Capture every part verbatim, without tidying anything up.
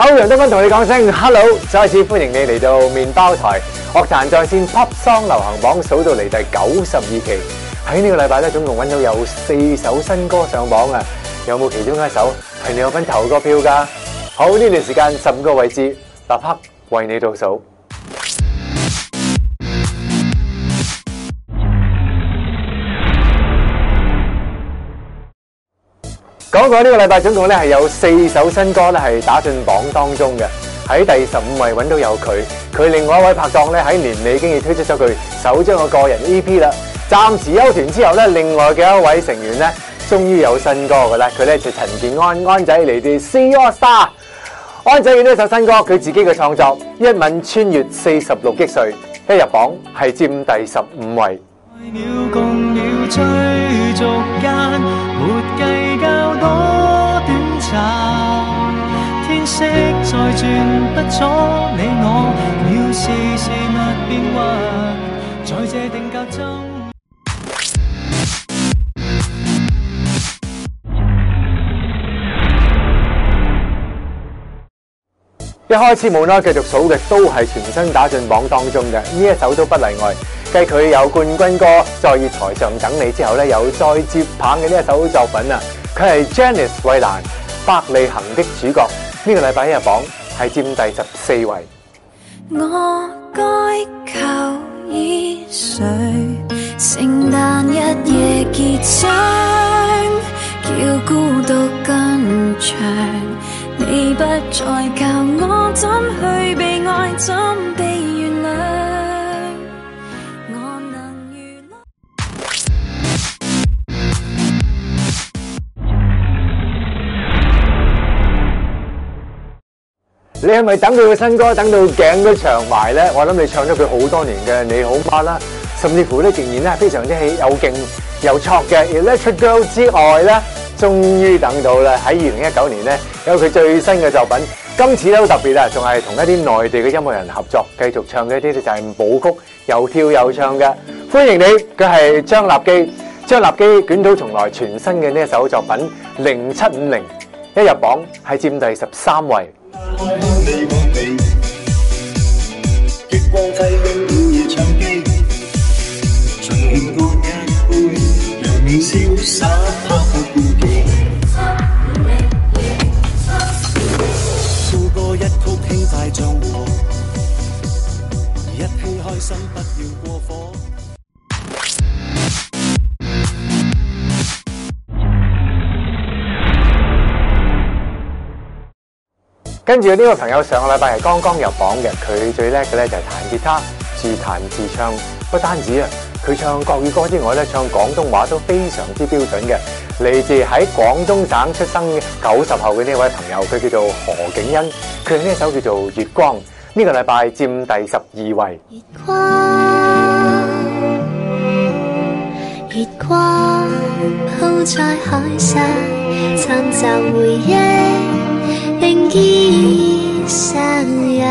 歐陽德芬同你講聲 hello， 再次歡迎你嚟到麵包台樂壇在線 Pop Song 流行榜數到嚟第九十二期。喺呢個禮拜咧，總共揾到有四首新歌上榜啊！有冇其中一首係你有份投過票㗎？好，呢段時間十五個位置，立刻為你倒數。講講呢個禮拜總共咧係有四首新歌咧係打進榜當中嘅。喺第十五位揾到有佢，佢另外一位拍檔咧喺年尾已經已推出咗佢首張嘅個人 E P 啦。暫時休團之後咧，另外嘅一位成員咧終於有新歌嘅啦。佢咧就陳健安安仔嚟自 C AllStar。安仔嘅呢首新歌佢自己嘅創作，一吻穿越四十六億歲，一入榜係佔第十五位。共了追逐間，沒計較多短暫，天色再轉不阻你我，渺事事物變幻，在這定格中。一開始冇啦，繼續數嘅都係全新打進榜當中嘅，呢一首都不例外。繼佢有冠軍歌《在月台上等你》之後咧，有再接棒嘅呢一首作品啊，佢係 Janice 衛蘭《百里行》的主角。呢、這個禮拜一日榜係佔第十四位。 我該求以誰？聖誕一夜結帳，叫孤獨更長。你不再教我怎去被愛，怎被原諒。我能娛樂。 你係咪等佢嘅新歌等到頸都長埋咧？我諗你唱咗佢好多年嘅你好嗎啦，甚至乎咧仍然咧非常之有勁有挫嘅 Electric Girl 之外咧，終於等到啦！喺二零一九年咧有佢最新嘅作品，今次咧好特別啊，仲係同一啲內地嘅音樂人合作，繼續唱嘅一啲就係舞曲，又跳又唱嘅。歡迎你，佢係張立基。張立基捲土重來全新嘅呢一首作品零七五零，一入榜係佔第十三位。瀟灑他不顧忌，副歌一曲輕快像和，一起開心不要過火。跟住呢個朋友上個禮拜係剛剛入榜嘅，佢最叻嘅咧就係彈吉他，自彈自唱。不單止啊，佢唱國語歌之外咧，唱廣東話都非常之標準嘅。嚟自喺廣東省出生嘅九十後嘅呢位朋友，佢叫做何景欣，佢呢一首叫做《月光》，呢、這個禮拜佔第十二位。 月光，月光鋪在海上，尋找回憶，並依相約。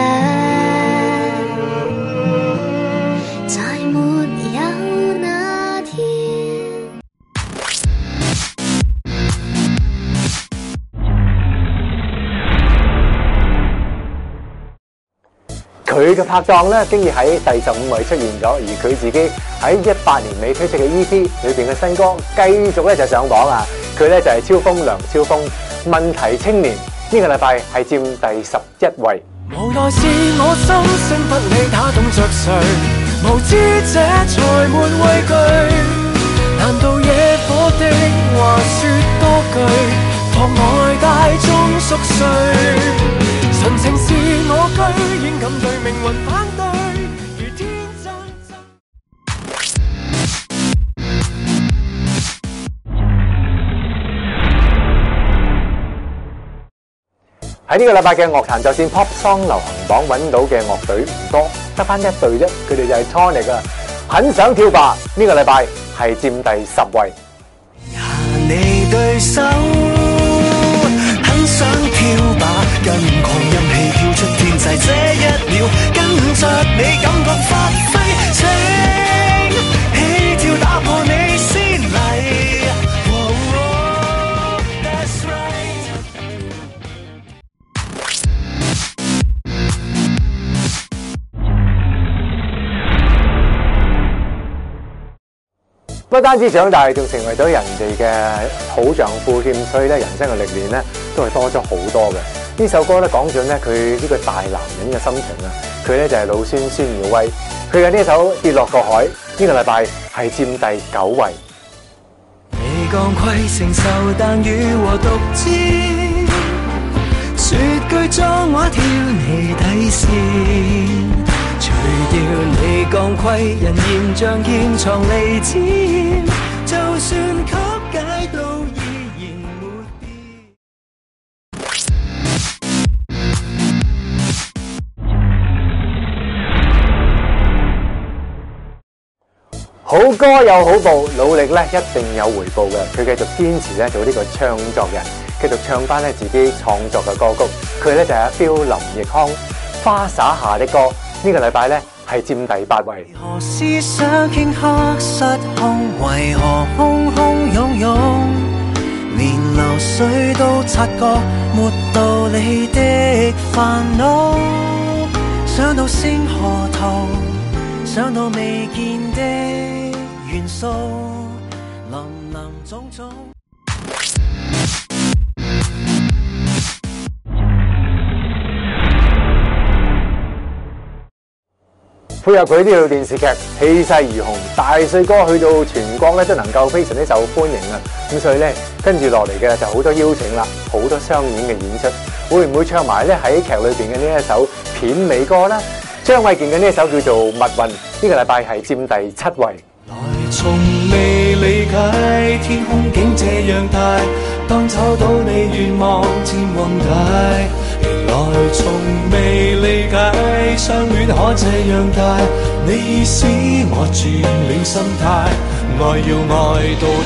佢嘅拍檔咧，經已喺第十五位出現咗，而佢自己喺一八年尾推出嘅 E P 裏邊嘅新歌，繼續咧就上榜啊！佢咧就係超風梁超風，問題青年，呢、這個禮拜係佔第十一位。無奈是我心聲不理他懂着誰，無知者才沒畏懼。難道野火的話說多句，旁外大眾熟睡？純情是我居然敢對命運反對，如天真真。喺呢個禮拜嘅樂壇在線 Pop Song 流行榜揾到嘅樂隊唔多，得返一隊啫，佢哋就係 Tonic 啊！很想跳吧，呢、這個禮拜係佔第十位。你對手很想跳吧，跟狂音氣跳出天際，這一秒跟着你感覺發揮，請起跳打破你先例。Oh, oh, that's right. 不單止長大，仲成為咗人哋嘅好丈夫添，所以咧人生嘅歷練咧都係多咗好多嘅。呢首歌咧講準咧佢呢個大男人嘅心情啊，佢咧就係老孫孫耀威，佢嘅呢首《跌落個海》呢個禮拜係佔第九位。 未降規承受但與和獨佔，說句髒話挑你底線，除掉你降規，人嫌像現藏利劍，就算曲解都依然沒變。 好歌有好報，努力咧一定有回報嘅。佢繼續堅持咧做呢個唱作人，繼續唱翻咧自己創作嘅歌曲。佢咧就係阿 Phil 林奕匡《花灑下的歌》呢個禮拜咧係佔第八位。 何思想頃刻失控，為何洶洶湧湧？連流水都察覺沒道理的煩惱，想到星河圖，想到未見的元素，林林總總。 配合佢呢套電視劇氣勢如虹，大帥哥去到全國咧都能夠非常之受歡迎啊！咁所以咧跟住落嚟嘅就好多邀請啦，好多商演嘅演出，會唔會唱埋咧喺劇裏邊嘅呢一首片尾歌咧？張衛健嘅呢一首叫做《密運》，呢個禮拜係佔第七位。 來從未理解天空竟這樣大，當找到你願望漸宏大。原來從未理解相戀可這樣大，你使我轉了心態，愛要愛到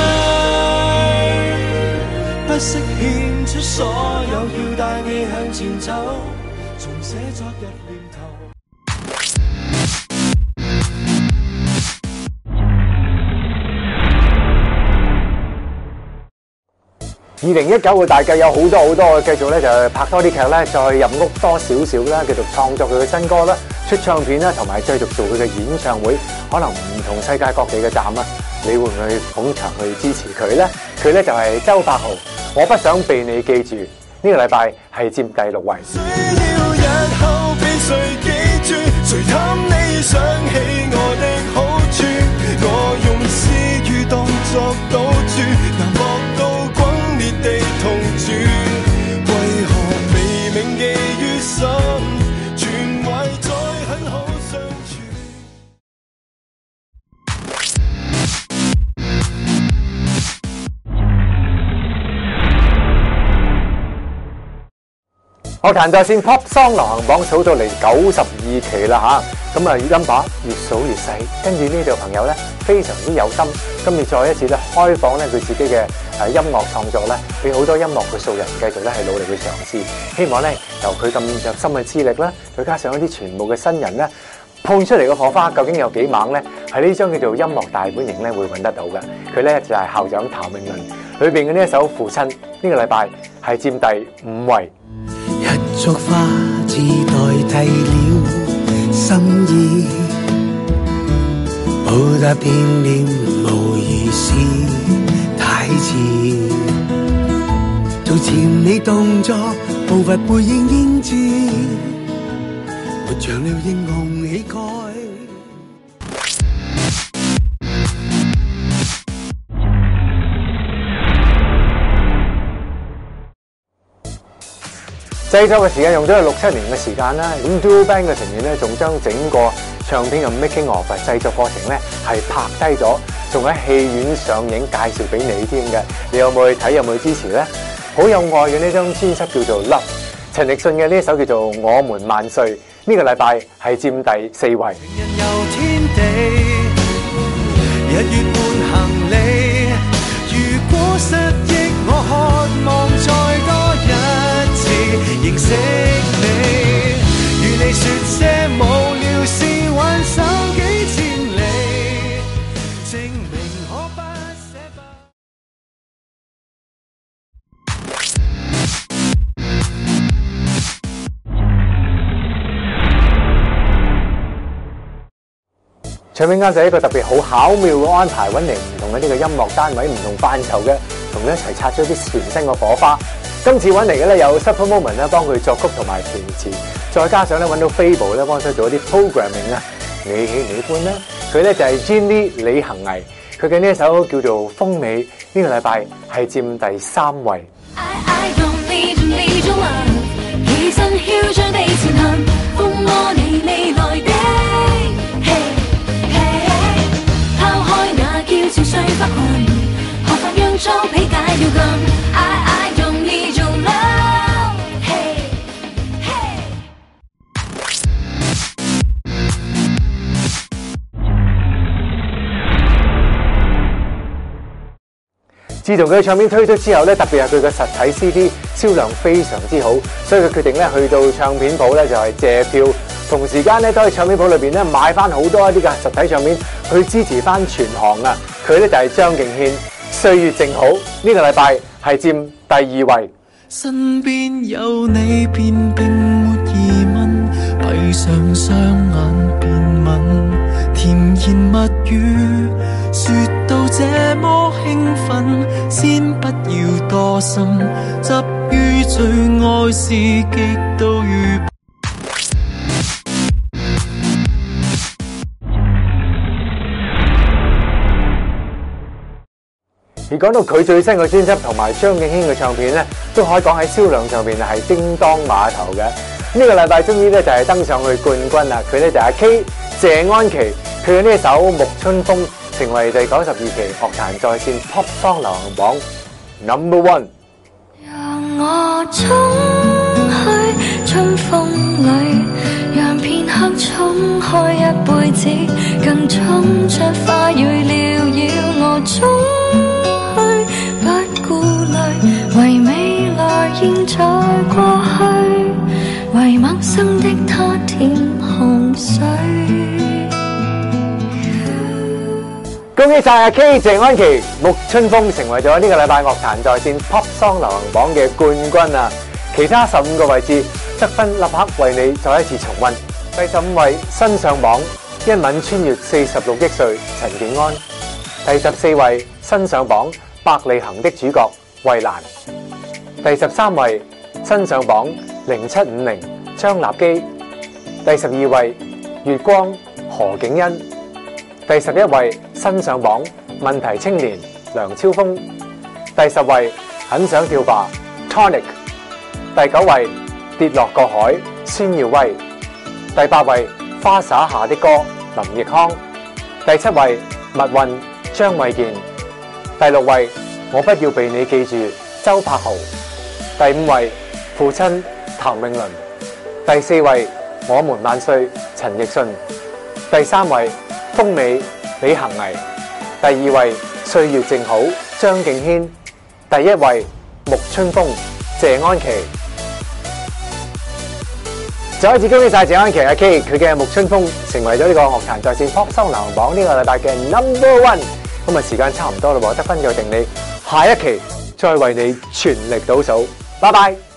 底，不惜獻出所有要帶你向前走，重寫昨日念頭。 二零一九嘅大計有好多好多，繼續咧就拍多啲劇咧，再入屋多少少啦，繼續創作佢嘅新歌啦，出唱片啦，同埋繼續做佢嘅演唱會，可能唔同世界各地嘅站啊，你會唔會捧場去支持佢咧？佢咧就係周柏豪，我不想被你記住，呢、這個禮拜係佔第六位。 需要日後被誰記住，誰貪你想起我的好處，我用私語當作賭注，難博到滾烈地同住，為何未銘記於心，全懷再很好相處。 樂壇在線 Pop Song 流行榜數到嚟九十二期啦吓，咁啊音把越數越細，跟住呢度朋友咧非常之有心，今次再一次咧開放咧佢自己嘅誒音樂創作咧，俾好多音樂嘅素人繼續咧係努力去嘗試，希望咧由佢咁有心嘅資歷啦，再加上一啲全部嘅新人咧碰出嚟嘅火花，究竟有幾猛咧？喺呢張叫做《音樂大本營》咧會揾得到嘅，佢咧就係校長譚詠麟裏邊嘅呢一首《父親》，呢個禮拜係佔第五位。 一束花只代替了心意，報答惦念無疑是太遲，做甜美動作步伐背影英姿，沒像了英雄氣概。 製作嘅時間用咗六七年嘅時間啦，咁 Duo Band 嘅成員咧，仲將整個唱片嘅 making of 製作過程咧係拍低咗，仲喺戲院上映介紹俾你添嘅。你有冇去睇？有冇去支持咧？好有愛嘅呢張專輯叫做 Love， 陳奕迅嘅呢一首叫做《我們萬歲》，呢、這個禮拜係佔第四位。 人遊天地，日月伴行李，如果失憶，我渴望再多一次認識你，與你說些無聊事，挽手幾千里，證明可不捨不。 唱片監製一個特別好巧妙嘅安排，揾嚟唔同嘅呢個音樂單位、唔同範疇嘅，同佢一齊擦咗啲全新嘅火花。今次揾嚟嘅咧有 Super Moment 咧幫佢作曲同埋填詞，再加上咧揾到 Fable 咧幫手做一啲 programming 啊，你喜你歡啦。佢咧就係 Jenny 李恒毅，佢嘅呢一首叫做《風味》，呢、這個禮拜係佔第三位。 I, I don't need, need your love， 其實囂張地前行，風魔你未來的，hey hey， 拋開那嬌俏碎花裙，何妨讓裝皮解掉禁。I I don't need your love，hey hey。 自從佢嘅唱片推出之後咧，特別係佢嘅實體 C D 銷量非常之好，所以佢決定咧去到唱片鋪咧就係借票，同時間咧都喺唱片鋪裏邊咧買翻好多一啲嘅實體唱片去支持翻全行啊！佢咧就係張敬軒，《歲月靜好》呢個禮拜係佔第二位。 身邊有你便並沒疑問，閉上雙眼便吻，甜言蜜語說到這麼興奮，先不要多心，執於最愛是極度愚。 而講到佢最新嘅專輯同埋張敬軒嘅唱片咧，都可以講喺銷量上邊係叮當碼頭嘅。呢、這個禮拜終於咧就係登上去冠軍啦！佢咧就係阿 K 謝安琪，佢嘅呢一首《沐春風》成為第九十二期樂壇在線 Pop Song 流行榜 Number One。 讓我衝去春風裏，讓片刻衝開一輩子，更衝出花蕊繚繞我衝去，不顧慮，為未來現在過去，為陌生的他舔紅水。 恭喜晒阿 K 謝安琪，《沐春風》成為咗呢個禮拜樂壇在線 Pop Song 流行榜嘅冠軍啊！其他十五個位置得分立刻為你再一次重溫。第十五位新上榜，一吻穿越四十六億歲陳健安。第十四位新上榜，百里行的主角衛蘭。第十三位新上榜，零七五零張立基。第十二位月光何景欣。第十一位新上榜，問題青年梁超峰。第十位很想跳吧 Tonic。第九位跌落個海孫耀威。第八位花灑下的歌林奕匡。第七位密運張衛健。第六位我不要被你記住周柏豪。第五位父親譚詠麟。第四位我們萬歲陳奕迅。第三位風味李恒毅。第二位歲月靜好張敬軒。第一位沐春風謝安琪。再一次恭喜晒謝安琪阿 K， 佢嘅沐春風成為咗呢個樂壇在線 Pop Song 流行榜呢個禮拜嘅 Number One。咁啊時間差唔多啦，得分就定你下一期再為你全力倒數，拜拜。